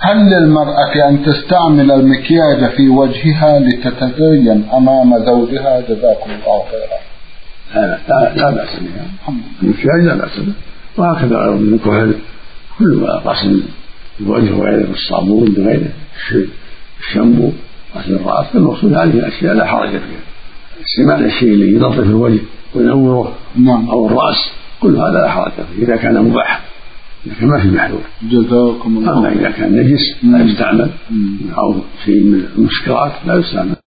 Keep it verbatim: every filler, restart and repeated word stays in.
هل للمرأة أن تستعمل المكياج في وجهها لتتزين أمام زوجها؟ جزاكم الله خيرا. لا لا لا بأس بها، المكياج لا بأس به، وهكذا غير من الكحل كل ما غسل الوجه وغيره بالصابون بغيره الشامبو غسل الرأس، المقصود هذه الأشياء لا حرج فيها. استعمال الشيء اللي ينظف الوجه وينوره أو الرأس كل هذا لا حرج فيه إذا كان مباح، لكن ما في محذور. جزاكم الله. أما إذا كان نجس لا يستعمل أو شيء من المسكرات لا يستعمل.